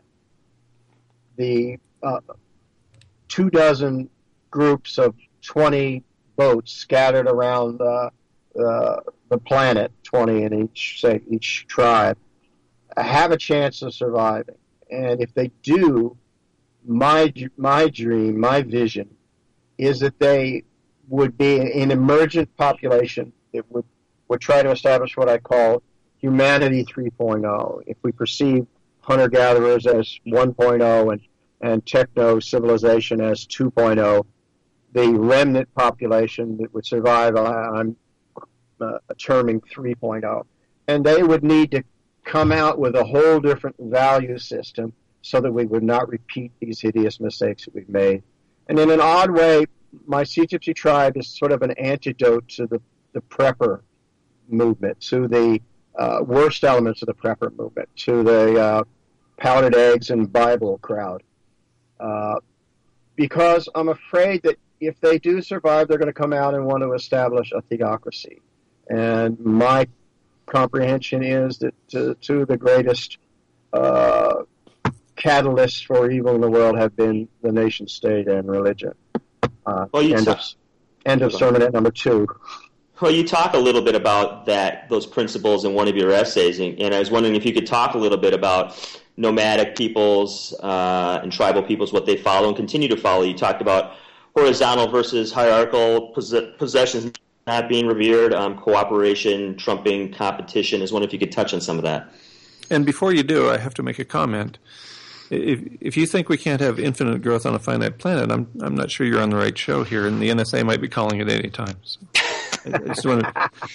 the uh, two dozen groups of twenty boats scattered around uh, uh, the planet, twenty in each, say, each tribe, have a chance of surviving. And if they do, my my dream, my vision, is that they would be an emergent population that would, would try to establish what I call humanity three point oh. If we perceive hunter-gatherers as one point oh and, and techno-civilization as two point oh, the remnant population that would survive, I'm uh, terming three point oh. And they would need to come out with a whole different value system so that we would not repeat these hideous mistakes that we've made. And in an odd way, my Sea Gypsy tribe is sort of an antidote to the, the prepper movement, to the uh, worst elements of the prepper movement, to the uh, powdered eggs and Bible crowd. Uh, because I'm afraid that if they do survive, they're going to come out and want to establish a theocracy. And my comprehension is that uh, two of the greatest uh, catalysts for evil in the world have been the nation state and religion. Uh, well, you end, ta- of, end of sermonette number two. Well, you talk a little bit about that, those principles in one of your essays, and, and I was wondering if you could talk a little bit about nomadic peoples uh, and tribal peoples, what they follow and continue to follow. You talked about horizontal versus hierarchical poss- possessions not being revered, um, cooperation trumping competition. I was wondering if you could touch on some of that. And before you do, I have to make a comment. If if you think we can't have infinite growth on a finite planet, I'm I'm not sure you're on the right show here, and the N S A might be calling it any time. So I, I just want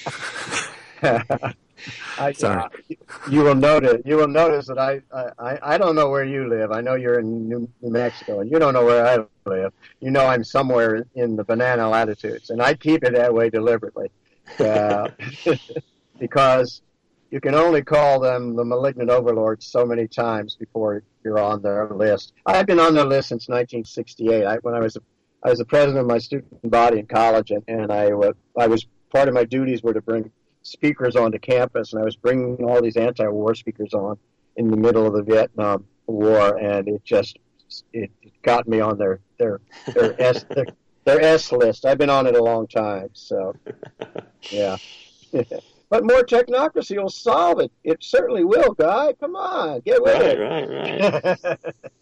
to. I, Sorry. Uh, you will notice. You will notice that I, I I don't know where you live. I know you're in New, New Mexico, and you don't know where I live. You know I'm somewhere in the banana latitudes, and I keep it that way deliberately, uh, because you can only call them the malignant overlords so many times before you're on their list. I've been on their list since nineteen sixty-eight. I, when I was a, I was the president of my student body in college, and, and I was I was part of my duties were to bring speakers onto campus, and I was bringing all these anti-war speakers on in the middle of the Vietnam War, and it just it got me on their their their S their, their S list. I've been on it a long time, so yeah. But more technocracy will solve it. It certainly will, Guy. Come on, get with right, it. Right, right,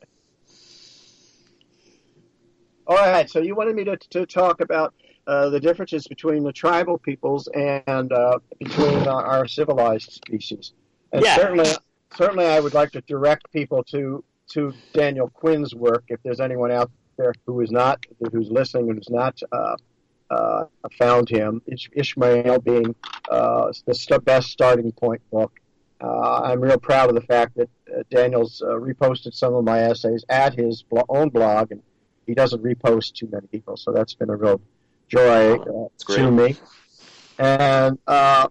All right. So you wanted me to to talk about Uh, the differences between the tribal peoples and uh, between our, our civilized species. And yeah. certainly certainly I would like to direct people to to Daniel Quinn's work. If there's anyone out there who is not, who's listening and who's not uh, uh, found him, Ish- Ishmael being uh, the st- best starting point book. Uh, I'm real proud of the fact that uh, Daniel's uh, reposted some of my essays at his blo- own blog, and he doesn't repost too many people, so that's been a real joy uh, to me. And uh,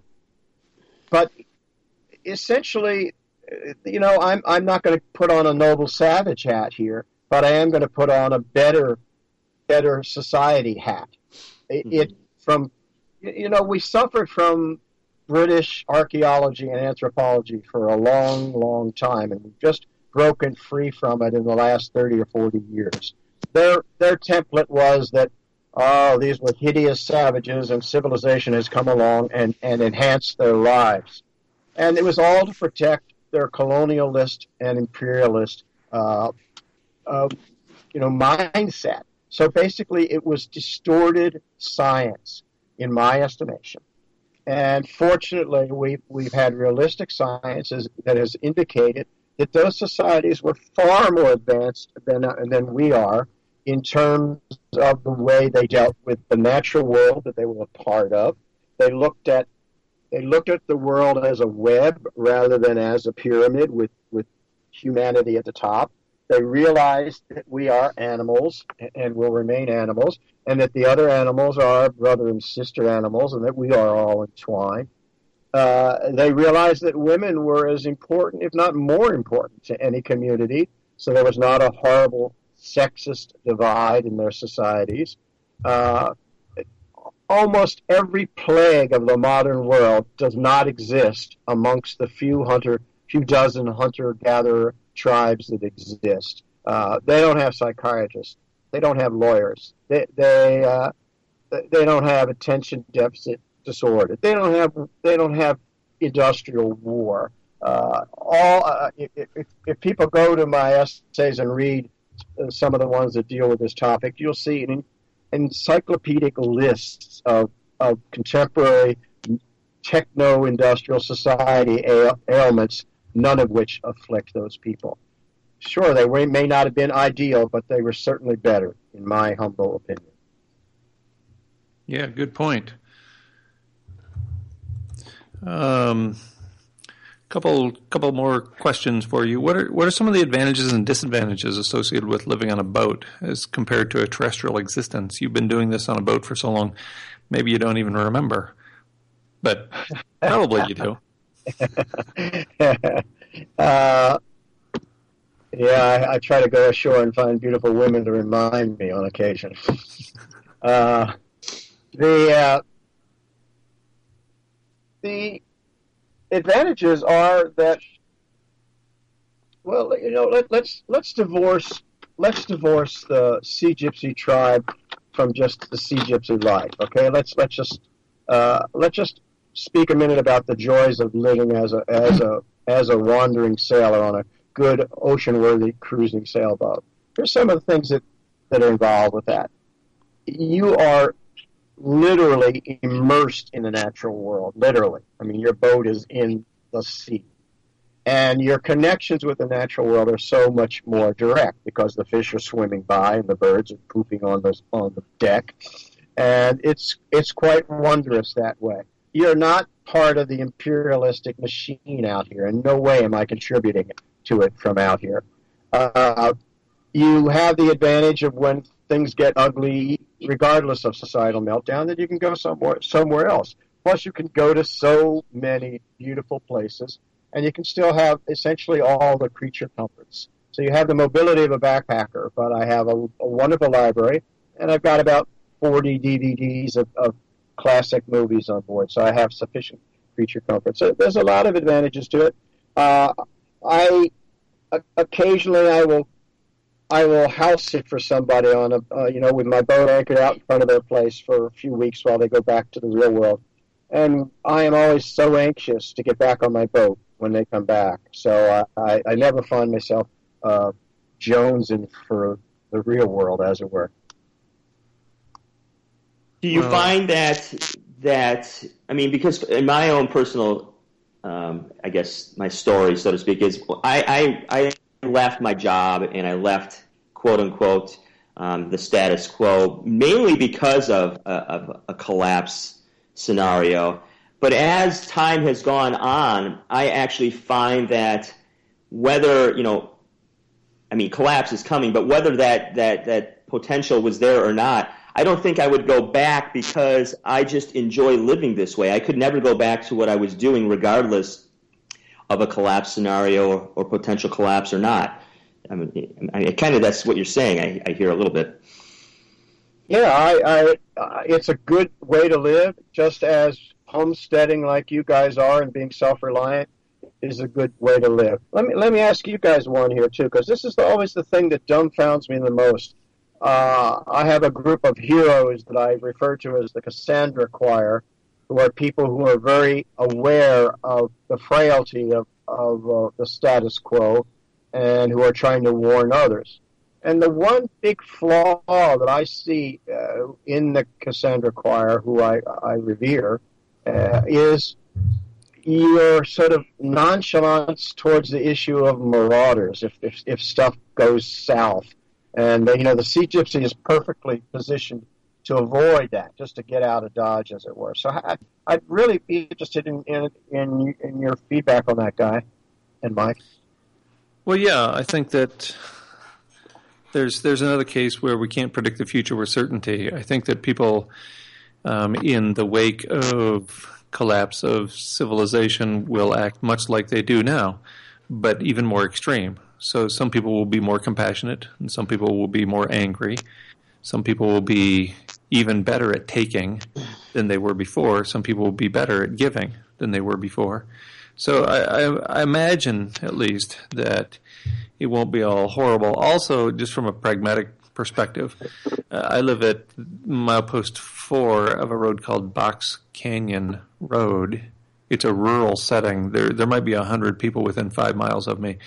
but essentially, you know, I'm I'm not going to put on a noble savage hat here, but I am going to put on a better better society hat. It, mm-hmm. it from you know we suffered from British archaeology and anthropology for a long, long time, and we've just broken free from it in the last thirty or forty years. Their their template was that, oh, these were hideous savages, and civilization has come along and, and enhanced their lives. And it was all to protect their colonialist and imperialist, uh, uh, you know, mindset. So basically, it was distorted science, in my estimation. And fortunately, we've, we've had realistic sciences that has indicated that those societies were far more advanced than, uh, than we are in terms of the way they dealt with the natural world that they were a part of. They looked at they looked at the world as a web rather than as a pyramid with, with humanity at the top. They realized that we are animals and will remain animals, and that the other animals are brother and sister animals, and that we are all entwined. Uh, they realized that women were as important, if not more important, to any community, so there was not a horrible sexist divide in their societies. Uh, almost every plague of the modern world does not exist amongst the few hunter, few dozen hunter-gatherer tribes that exist. Uh, they don't have psychiatrists. They don't have lawyers. They they uh, they don't have attention deficit disorder. They don't have they don't have industrial war. Uh, all uh, if, if, if people go to my essays and read some of the ones that deal with this topic, you'll see an encyclopedic lists of of contemporary techno-industrial society ail- ailments, none of which afflict those people. Sure, they may not have been ideal, but they were certainly better, in my humble opinion. Yeah, good point. Um, couple couple more questions for you. What are what are some of the advantages and disadvantages associated with living on a boat as compared to a terrestrial existence? You've been doing this on a boat for so long, maybe you don't even remember, but probably you do. uh, yeah, I, I try to go ashore and find beautiful women to remind me on occasion. uh, the uh, the advantages are that, well, you know, let, let's let's divorce let's divorce the Sea Gypsy tribe from just the Sea Gypsy life. Okay, let's let's just uh, let's just speak a minute about the joys of living as a as a as a wandering sailor on a good ocean-worthy cruising sailboat. Here's some of the things that, that are involved with that. You are literally immersed in the natural world, literally. I mean, your boat is in the sea. And your connections with the natural world are so much more direct because the fish are swimming by and the birds are pooping on the, on the deck. And it's it's quite wondrous that way. You're not part of the imperialistic machine out here. In no way am I contributing to it from out here. Uh, you have the advantage of when things get ugly, regardless of societal meltdown, that you can go somewhere somewhere else. Plus, you can go to so many beautiful places, and you can still have essentially all the creature comforts. So you have the mobility of a backpacker, but I have a, a wonderful library, and I've got about forty D V Ds of, of classic movies on board, so I have sufficient creature comfort. So there's a lot of advantages to it. Uh, I occasionally I will I will house sit for somebody on a uh, you know with my boat anchored out in front of their place for a few weeks while they go back to the real world, and I am always so anxious to get back on my boat when they come back. So uh, I I never find myself uh, jonesing for the real world, as it were. Do you find that that I mean, because in my own personal um, I guess, my story, so to speak, is I, I, I left my job and I left, quote unquote, um, the status quo, mainly because of a, of a collapse scenario. But as time has gone on, I actually find that whether, you know, I mean, collapse is coming, but whether that, that, that potential was there or not, I don't think I would go back because I just enjoy living this way. I could never go back to what I was doing regardless of a collapse scenario or, or potential collapse or not. I mean, I, I kind of that's what you're saying, I, I hear a little bit. Yeah, I, I, uh, it's a good way to live, just as homesteading like you guys are and being self-reliant is a good way to live. Let me let me ask you guys one here, too, because this is the, always the thing that dumbfounds me the most. Uh, I have a group of heroes that I refer to as the Cassandra Choir, who are people who are very aware of the frailty of, of uh, the status quo and who are trying to warn others. And the one big flaw that I see uh, in the Cassandra Choir, who I, I revere, uh, is your sort of nonchalance towards the issue of marauders if, if, if stuff goes south. And, uh, you know, the Sea Gypsy is perfectly positioned to avoid that, just to get out of Dodge, as it were. So I, I'd really be interested in, in, in, in your feedback on that, Guy and Mike. Well, yeah, I think that there's there's another case where we can't predict the future with certainty. I think that people um, in the wake of collapse of civilization will act much like they do now, but even more extreme. So some people will be more compassionate, and some people will be more angry. Some people will be even better at taking than they were before. Some people will be better at giving than they were before. So I, I, I imagine, at least, that it won't be all horrible. Also, just from a pragmatic perspective, uh, I live at milepost four of a road called Box Canyon Road. It's a rural setting. There, there might be a hundred people within five miles of me.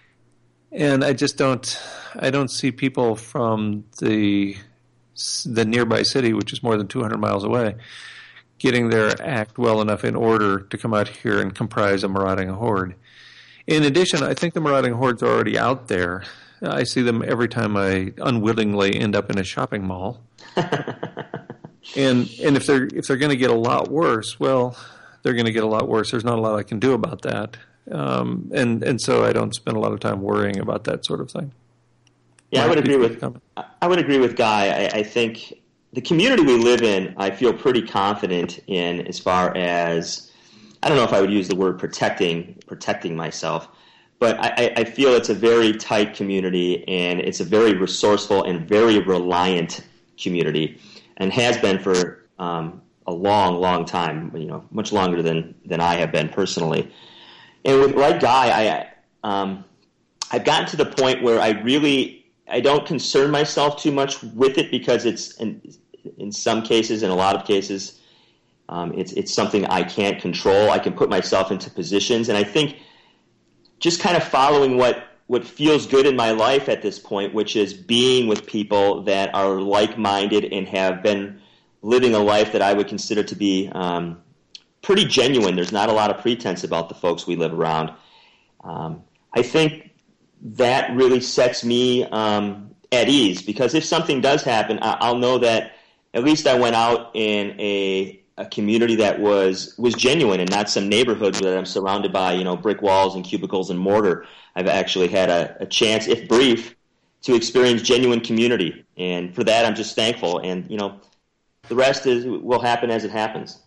And I just don't, I don't see people from the the nearby city, which is more than two hundred miles away, getting their act well enough in order to come out here and comprise a marauding horde. In addition, I think the marauding hordes are already out there. I see them every time I unwillingly end up in a shopping mall. and and if they're if they're going to get a lot worse, well, they're going to get a lot worse. There's not a lot I can do about that. Um, and, and so I don't spend a lot of time worrying about that sort of thing. Yeah, I would agree with I would agree with Guy. I, I think the community we live in, I feel pretty confident in as far as, I don't know if I would use the word protecting protecting myself, but I, I feel it's a very tight community, and it's a very resourceful and very reliant community, and has been for um, a long, long time. You know, much longer than than I have been personally. And with like Guy, I um, I've gotten to the point where I really I don't concern myself too much with it, because it's in, in some cases, in a lot of cases, um, it's it's something I can't control. I can put myself into positions, and I think just kind of following what what feels good in my life at this point, which is being with people that are like-minded and have been living a life that I would consider to be um, pretty genuine. There's not a lot of pretense about the folks we live around. Um, I think that really sets me um, at ease, because if something does happen, I- I'll know that at least I went out in a, a community that was was genuine, and not some neighborhood that I'm surrounded by, you know, brick walls and cubicles and mortar. I've actually had a, a chance, if brief, to experience genuine community, and for that I'm just thankful. And you know, the rest is will happen as it happens.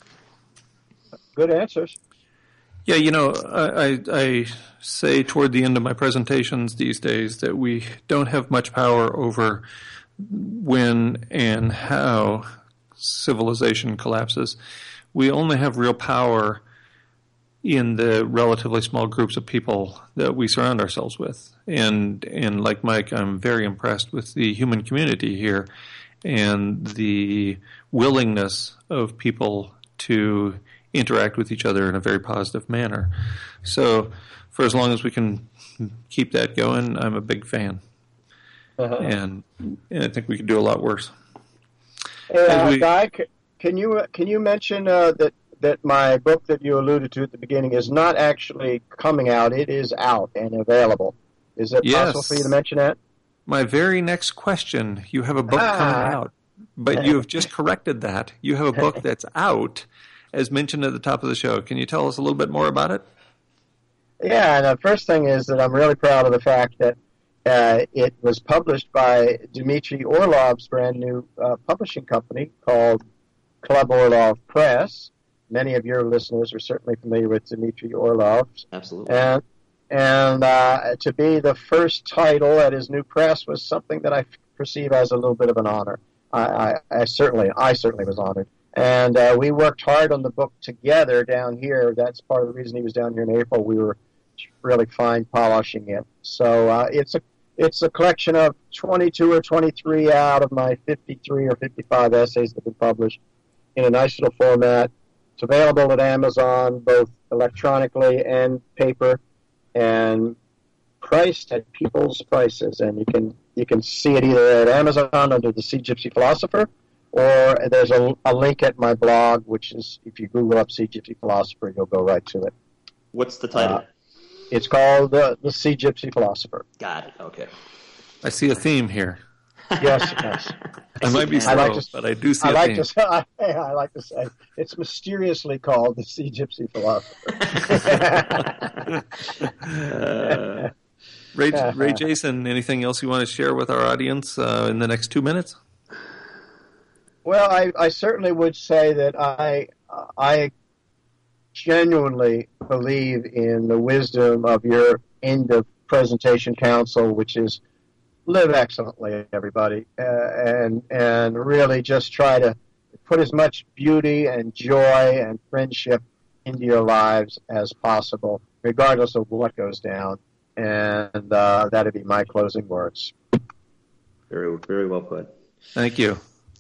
Good answers. Yeah, you know, I, I, I say toward the end of my presentations these days that we don't have much power over when and how civilization collapses. We only have real power in the relatively small groups of people that we surround ourselves with. And and like Mike, I'm very impressed with the human community here and the willingness of people to interact with each other in a very positive manner. So for as long as we can keep that going, I'm a big fan. Uh-huh. And, and I think we could do a lot worse. Hey, uh, we, Guy, can you can you mention uh, that that my book that you alluded to at the beginning is not actually coming out. It is out and available. Is it Yes. possible for you to mention that? My very next question, you have a book Ah. coming out, but you have just corrected that. You have a book that's out, as mentioned at the top of the show. Can you tell us a little bit more about it? Yeah, and the first thing is that I'm really proud of the fact that uh, it was published by Dmitry Orlov's brand new uh, publishing company called Club Orlov Press. Many of your listeners are certainly familiar with Dmitry Orlov. Absolutely. And and uh, to be the first title at his new press was something that I perceive as a little bit of an honor. I, I, I certainly I certainly was honored. And uh, we worked hard on the book together down here. That's part of the reason he was down here in April. We were really fine polishing it. So uh, it's a it's a collection of twenty-two or twenty-three out of my fifty-three or fifty-five essays that have been published in a nice little format. It's available at Amazon, both electronically and paper, and priced at people's prices. And you can you can see it either at Amazon under the Sea Gypsy Philosopher, or there's a, a link at my blog, which is, if you Google up Sea Gypsy Philosopher, you'll go right to it. What's the title? Uh, it's called uh, The Sea Gypsy Philosopher. Got it. Okay. I see a theme here. Yes, yes. I might be slow, I like to, but I do see I a like theme. to say, I, I like to say it's mysteriously called The Sea Gypsy Philosopher. Uh, Ray, Ray Jason, anything else you want to share with our audience uh, in the next two minutes? Well, I, I certainly would say that I I genuinely believe in the wisdom of your end of presentation counsel, which is live excellently, everybody, uh, and and really just try to put as much beauty and joy and friendship into your lives as possible, regardless of what goes down. And uh, that'd be my closing words. very, very well put. Thank you.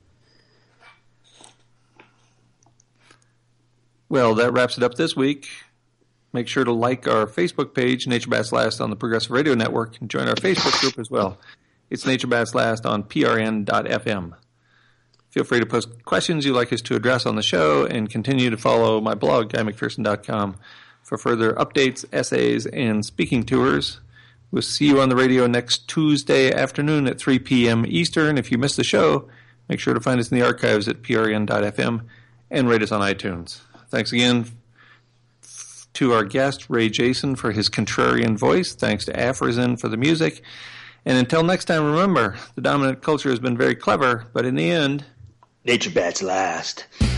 Well, that wraps it up this week. Make sure to like our Facebook page, Nature Bats Last on the Progressive Radio Network, and join our Facebook group as well. It's Nature Bats Last on P R N dot F M. Feel free to post questions you'd like us to address on the show, and continue to follow my blog, guy mcpherson dot com, for further updates, essays, and speaking tours. We'll see you on the radio next Tuesday afternoon at three p.m. Eastern. If you missed the show, make sure to find us in the archives at P R N dot F M and rate us on iTunes. Thanks again to our guest, Ray Jason, for his contrarian voice. Thanks to Afrizin for the music. And until next time, remember, the dominant culture has been very clever, but in the end, Nature Bats Last.